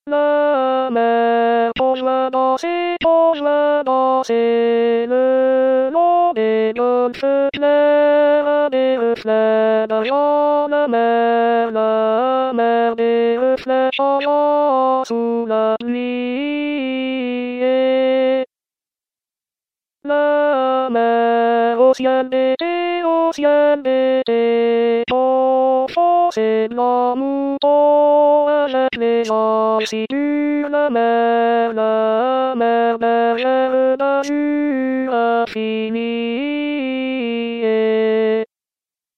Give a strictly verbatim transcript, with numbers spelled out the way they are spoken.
La mer pose la danser, pose la danser, le long des golfes clairs, des reflets d'argent, la mer, la mer des reflets changeants sous la pluie. Et la mer au ciel d'été, au ciel d'été, profond c'est blanc mouton, achète les gens si tu la mer, la mer bergère d'azur infini.